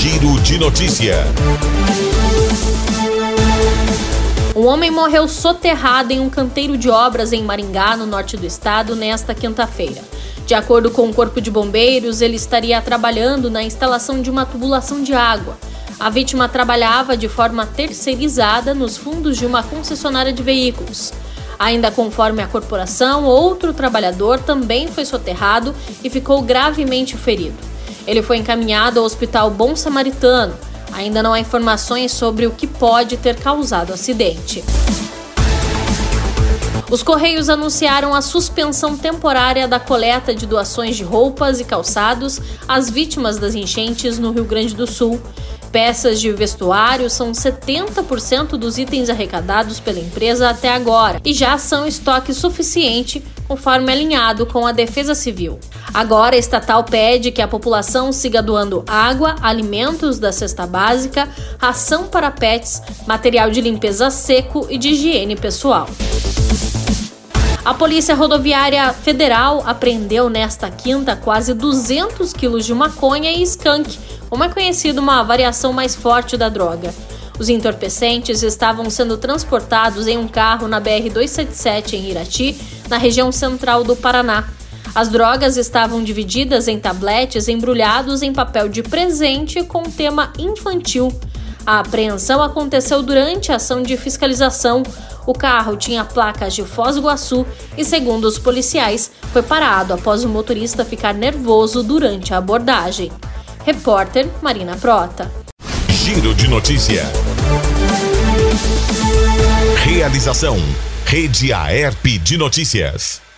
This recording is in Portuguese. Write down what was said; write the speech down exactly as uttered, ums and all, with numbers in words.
Giro de Notícia. Um homem morreu soterrado em um canteiro de obras em Maringá, no norte do estado, nesta quinta-feira. De acordo com o Corpo de Bombeiros, ele estaria trabalhando na instalação de uma tubulação de água. A vítima trabalhava de forma terceirizada nos fundos de uma concessionária de veículos. Ainda conforme a corporação, outro trabalhador também foi soterrado e ficou gravemente ferido. Ele foi encaminhado ao Hospital Bom Samaritano. Ainda não há informações sobre o que pode ter causado o acidente. Os Correios anunciaram a suspensão temporária da coleta de doações de roupas e calçados às vítimas das enchentes no Rio Grande do Sul. Peças de vestuário são setenta por cento dos itens arrecadados pela empresa até agora e já são estoque suficiente, conforme alinhado com a Defesa Civil. Agora, a estatal pede que a população siga doando água, alimentos da cesta básica, ração para pets, material de limpeza seco e de higiene pessoal. A Polícia Rodoviária Federal apreendeu nesta quinta quase duzentos quilos de maconha e skunk, como é conhecido uma variação mais forte da droga. Os entorpecentes estavam sendo transportados em um carro na B R duzentos e setenta e sete em Irati, na região central do Paraná. As drogas estavam divididas em tabletes embrulhados em papel de presente com tema infantil. A apreensão aconteceu durante a ação de fiscalização. O carro tinha placas de Foz do Iguaçu e, segundo os policiais, foi parado após o motorista ficar nervoso durante a abordagem. Repórter Marina Prota. Giro de Notícia. Realização: Rede Aerp de Notícias.